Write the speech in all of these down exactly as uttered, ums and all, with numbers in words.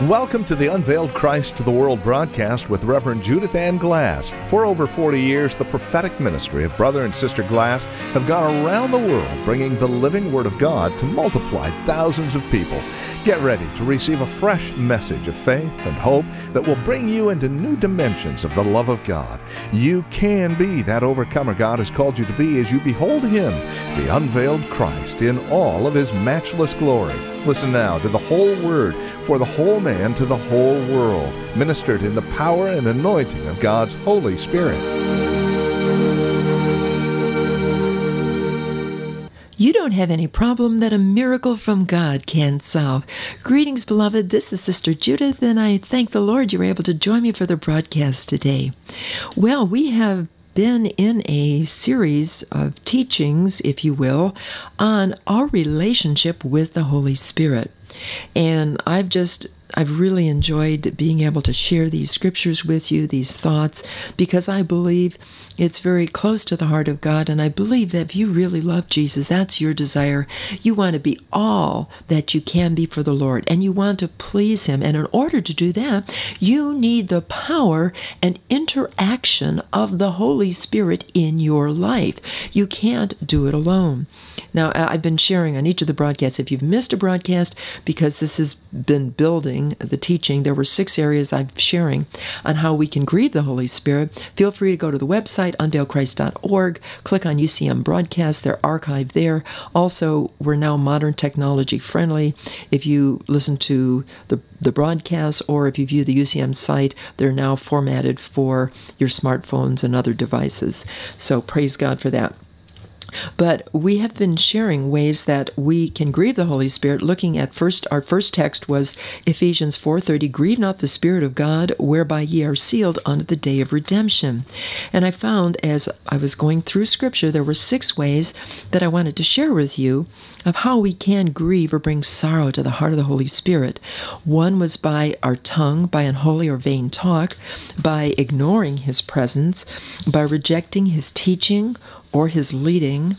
Welcome to the Unveiled Christ to the World broadcast with Reverend Judith Ann Glass. For over forty years, the prophetic ministry of Brother and Sister Glass have gone around the world bringing the living Word of God to multiply thousands of people. Get ready to receive a fresh message of faith and hope that will bring you into new dimensions of the love of God. You can be that overcomer God has called you to be as you behold Him, the unveiled Christ, in all of His matchless glory. Listen now to the whole Word for the whole man to the whole world, ministered in the power and anointing of God's Holy Spirit. You don't have any problem that a miracle from God can't solve. Greetings, beloved. This is Sister Judith, and I thank the Lord you were able to join me for the broadcast today. Well, we have been in a series of teachings, if you will, on our relationship with the Holy Spirit. And I've just, I've really enjoyed being able to share these scriptures with you, these thoughts, because I believe it's very close to the heart of God, and I believe that if you really love Jesus, that's your desire. You want to be all that you can be for the Lord, and you want to please Him. And in order to do that, you need the power and interaction of the Holy Spirit in your life. You can't do it alone. Now, I've been sharing on each of the broadcasts. If you've missed a broadcast, because this has been building the teaching, there were six areas I'm sharing on how we can grieve the Holy Spirit. Feel free to go to the website, unveil christ dot org, click on U C M broadcasts, they're archived there. Also, we're now modern technology friendly. If you listen to the, the broadcasts or if you view the U C M site, they're now formatted for your smartphones and other devices. So praise God for that. But we have been sharing ways that we can grieve the Holy Spirit, looking at first, our first text was Ephesians four thirty, grieve not the Spirit of God, whereby ye are sealed unto the day of redemption. And I found as I was going through Scripture, there were six ways that I wanted to share with you of how we can grieve or bring sorrow to the heart of the Holy Spirit. One was by our tongue, by unholy or vain talk, by ignoring His presence, by rejecting His teaching or His leading,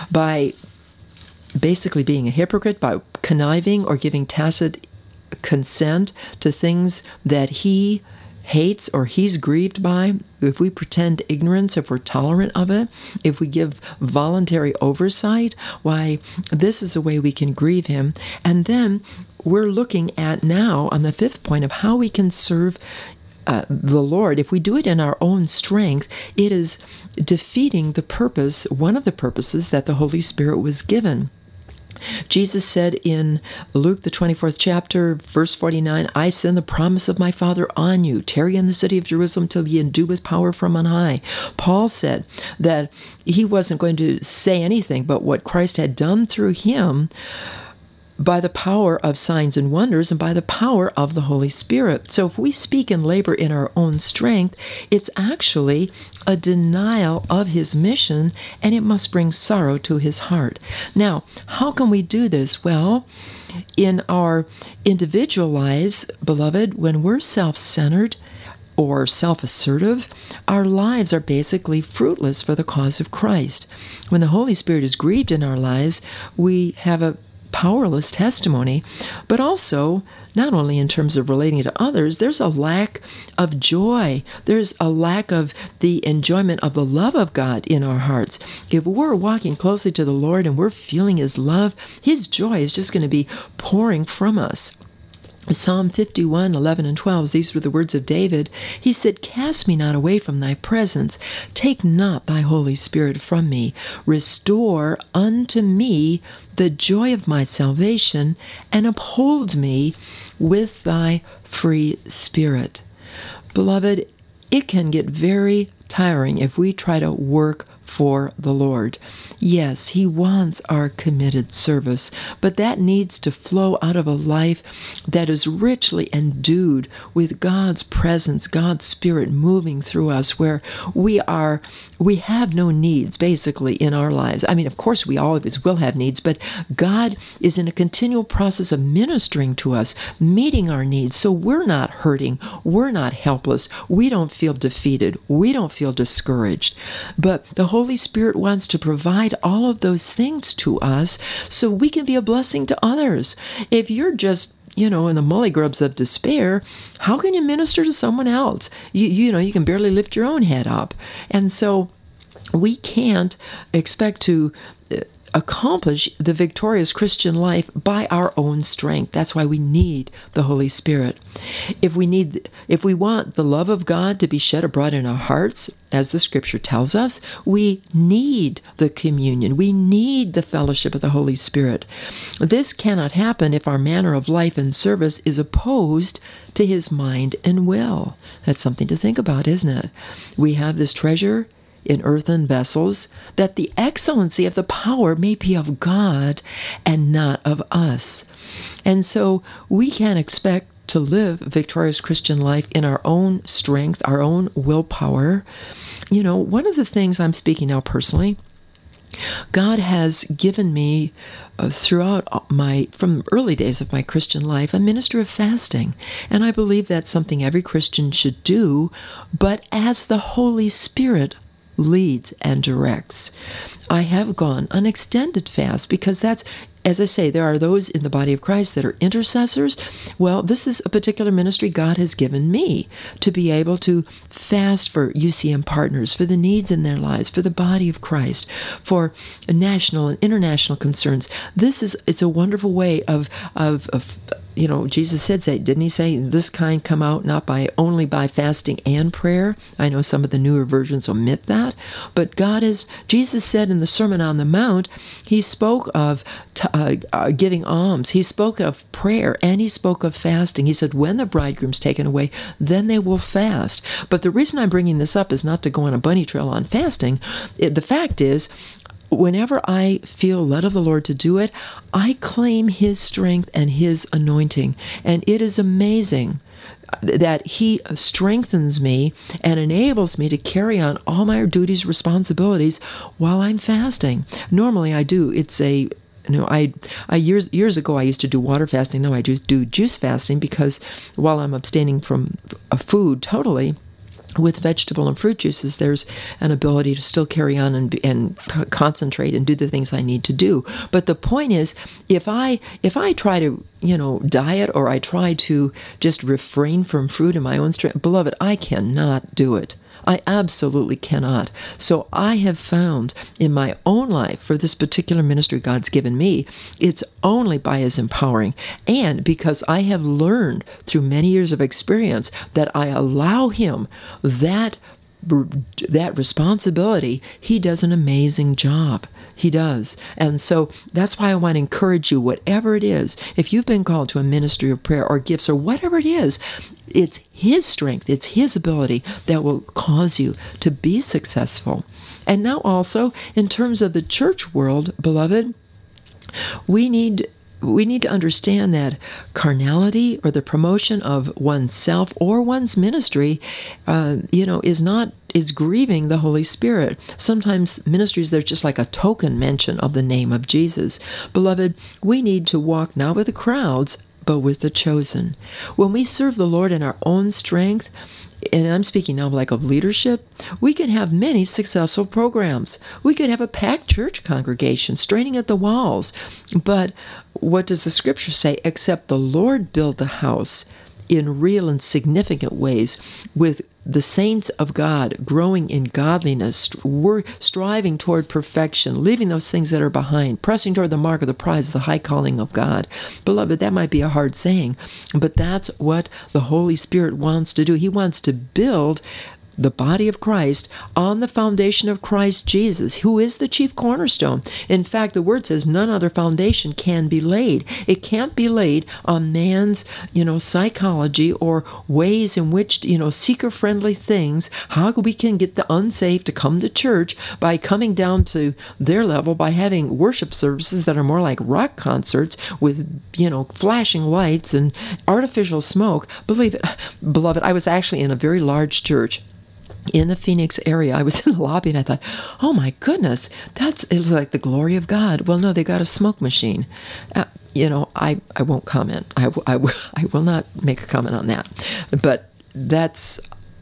by basically being a hypocrite, by conniving or giving tacit consent to things that He hates or He's grieved by. If we pretend ignorance, if we're tolerant of it, if we give voluntary oversight, why, this is a way we can grieve Him. And then we're looking at now on the fifth point of how we can serve Uh, the Lord. If we do it in our own strength, it is defeating the purpose, one of the purposes that the Holy Spirit was given. Jesus said in Luke, the twenty-fourth chapter, verse forty-nine, I send the promise of my Father on you. Tarry in the city of Jerusalem till ye endue with power from on high. Paul said that he wasn't going to say anything but what Christ had done through him by the power of signs and wonders and by the power of the Holy Spirit. So if we speak and labor in our own strength, it's actually a denial of His mission, and it must bring sorrow to His heart. Now, how can we do this? Well, in our individual lives, beloved, when we're self-centered or self-assertive, our lives are basically fruitless for the cause of Christ. When the Holy Spirit is grieved in our lives, we have a powerless testimony, but also not only in terms of relating to others, there's a lack of joy. There's a lack of the enjoyment of the love of God in our hearts. If we're walking closely to the Lord and we're feeling His love, His joy is just going to be pouring from us. Psalm fifty-one, eleven and twelve, these were the words of David. He said, cast me not away from thy presence. Take not thy Holy Spirit from me. Restore unto me the joy of my salvation, and uphold me with thy free spirit. Beloved, it can get very tiring if we try to work for the Lord. Yes, He wants our committed service, but that needs to flow out of a life that is richly endued with God's presence, God's Spirit moving through us, where we are, we have no needs basically in our lives. I mean, of course, we always will have needs, but God is in a continual process of ministering to us, meeting our needs, so we're not hurting, we're not helpless, we don't feel defeated, we don't feel discouraged. But the Holy Spirit wants to provide all of those things to us so we can be a blessing to others. If you're just you know, in the mully-grubs of despair, how can you minister to someone else? You, you know, you can barely lift your own head up. And so we can't expect to accomplish the victorious Christian life by our own strength. That's why we need the Holy Spirit. If we need, if we want the love of God to be shed abroad in our hearts, as the Scripture tells us, we need the communion. We need the fellowship of the Holy Spirit. This cannot happen if our manner of life and service is opposed to His mind and will. That's something to think about, isn't it? We have this treasure in earthen vessels, that the excellency of the power may be of God and not of us. And so we can't expect to live victorious Christian life in our own strength, our own willpower. You know, one of the things, I'm speaking now personally, God has given me uh, throughout my, from early days of my Christian life, a ministry of fasting. And I believe that's something every Christian should do, but as the Holy Spirit leads and directs. I have gone an extended fast because that's, as I say, there are those in the body of Christ that are intercessors. Well, this is a particular ministry God has given me to be able to fast for U C M partners, for the needs in their lives, for the body of Christ, for national and international concerns. This is, it's a wonderful way of, of, of you know, Jesus said, say, didn't He say, this kind come out not by only by fasting and prayer? I know some of the newer versions omit that, but God is, Jesus said in the Sermon on the Mount, He spoke of t- uh, uh, giving alms, He spoke of prayer, and He spoke of fasting. He said, when the bridegroom's taken away, then they will fast. But the reason I'm bringing this up is not to go on a bunny trail on fasting. It, the fact is, whenever I feel led of the Lord to do it, I claim His strength and His anointing. And it is amazing that He strengthens me and enables me to carry on all my duties, responsibilities while I'm fasting. Normally I do. It's a You know, I, I years years ago I used to do water fasting. Now I just do juice fasting because while I'm abstaining from a food totally, with vegetable and fruit juices, there's an ability to still carry on and and concentrate and do the things I need to do. But the point is, if I if I try to, you know, diet, or I try to just refrain from fruit in my own strength, beloved, I cannot do it. I absolutely cannot. So I have found in my own life, for this particular ministry God's given me, it's only by His empowering. And because I have learned through many years of experience that I allow Him that that responsibility, He does an amazing job. He does. And so that's why I want to encourage you, whatever it is, if you've been called to a ministry of prayer or gifts or whatever it is, it's His strength, it's His ability that will cause you to be successful. And now also, in terms of the church world, beloved, we need We need to understand that carnality or the promotion of oneself or one's ministry, uh, you know, is not, is grieving the Holy Spirit. Sometimes ministries, there's just like a token mention of the name of Jesus. Beloved, we need to walk not with the crowds, but with the chosen. When we serve the Lord in our own strength, and I'm speaking now like of leadership, we can have many successful programs. We could have a packed church congregation straining at the walls. But what does the Scripture say? Except the Lord build the house in real and significant ways, with the saints of God growing in godliness, we're striving toward perfection, leaving those things that are behind, pressing toward the mark of the prize of the high calling of God. Beloved, that might be a hard saying, but that's what the Holy Spirit wants to do. He wants to build the body of Christ on the foundation of Christ Jesus, who is the chief cornerstone. In fact, the word says none other foundation can be laid. It can't be laid on man's, you know, psychology or ways in which, you know, seeker-friendly things, how we can get the unsaved to come to church by coming down to their level, by having worship services that are more like rock concerts with, you know, flashing lights and artificial smoke. Believe it, beloved, I was actually in a very large church in the Phoenix area. I was in the lobby and I thought, oh my goodness, that's it, like the glory of God. Well, no, they got a smoke machine. Uh, you know, I, I won't comment. I, I, I will not make a comment on that. But that's,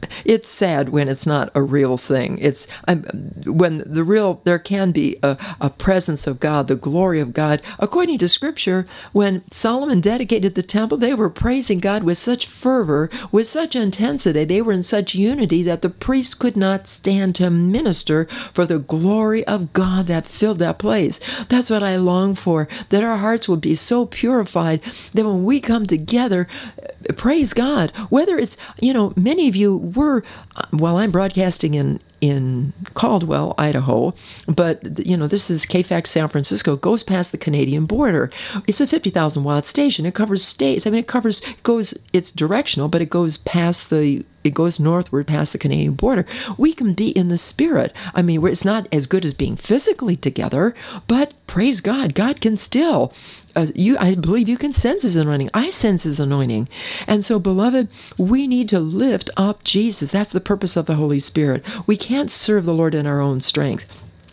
it's sad when it's not a real thing. It's um, when the real, there can be a, a presence of God, the glory of God. According to Scripture, when Solomon dedicated the temple, they were praising God with such fervor, with such intensity. They were in such unity that the priests could not stand to minister for the glory of God that filled that place. That's what I long for, that our hearts will be so purified that when we come together, praise God. Whether it's, you know, many of you were, well, I'm broadcasting in in Caldwell, Idaho, but, you know, this is K F A X San Francisco, goes past the Canadian border. It's a fifty thousand watt station. It covers states. I mean, it covers, goes, it's directional, but it goes past the, it goes northward past the Canadian border. We can be in the spirit. I mean, it's not as good as being physically together, but praise God, God can still, uh, you, I believe you can sense His anointing. I sense His anointing. And so, beloved, we need to lift up Jesus. That's the purpose of the Holy Spirit. We can't serve the Lord in our own strength.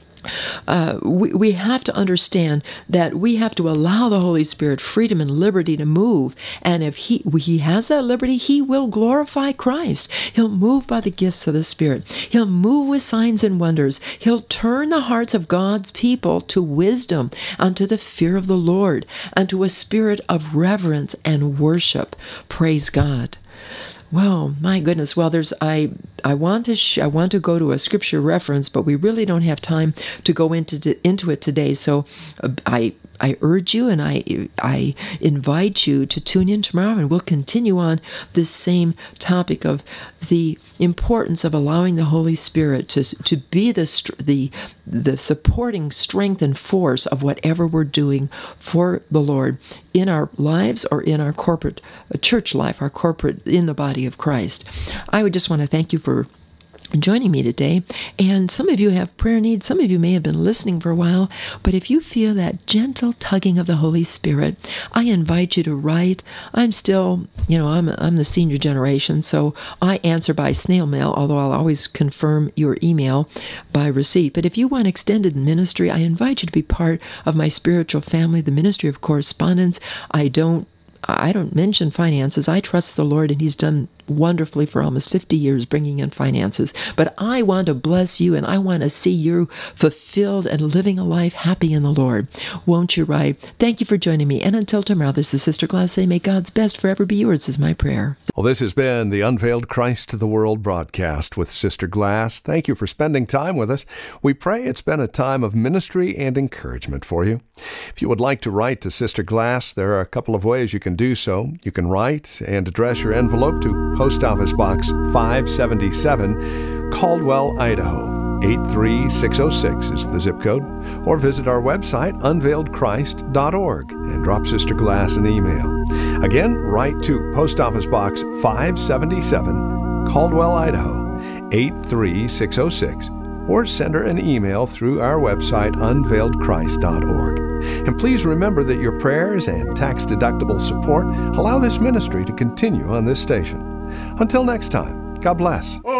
Uh, we, we have to understand that we have to allow the Holy Spirit freedom and liberty to move. And if he, he has that liberty, He will glorify Christ. He'll move by the gifts of the Spirit. He'll move with signs and wonders. He'll turn the hearts of God's people to wisdom, unto the fear of the Lord, unto a spirit of reverence and worship. Praise God. Well, my goodness. Well, there's I I want to sh- I want to go to a scripture reference, but we really don't have time to go into t- into it today. So uh, I I urge you and I I invite you to tune in tomorrow, and we'll continue on this same topic of the importance of allowing the Holy Spirit to to be the the the supporting strength and force of whatever we're doing for the Lord in our lives or in our corporate uh, church life, our corporate in the body of Christ. I would just want to thank you for joining me today. And some of you have prayer needs. Some of you may have been listening for a while, but if you feel that gentle tugging of the Holy Spirit, I invite you to write. I'm still, you know, I'm I'm the senior generation, so I answer by snail mail, although I'll always confirm your email by receipt. But if you want extended ministry, I invite you to be part of my spiritual family, the Ministry of Correspondence. I don't I don't mention finances. I trust the Lord, and He's done wonderfully for almost fifty years bringing in finances. But I want to bless you, and I want to see you fulfilled and living a life happy in the Lord. Won't you write? Thank you for joining me. And until tomorrow, this is Sister Glass saying, may God's best forever be yours is my prayer. Well, this has been the Unveiled Christ to the World broadcast with Sister Glass. Thank you for spending time with us. We pray it's been a time of ministry and encouragement for you. If you would like to write to Sister Glass, there are a couple of ways you can do so. You can write and address your envelope to Post Office Box five seventy-seven, Caldwell, Idaho. eight three six oh six is the zip code. Or visit our website, unveiled christ dot org, and drop Sister Glass an email. Again, write to Post Office Box five seventy-seven, Caldwell, Idaho, eight three six oh six. Or send her an email through our website, unveiled christ dot org. And please remember that your prayers and tax-deductible support allow this ministry to continue on this station. Until next time, God bless.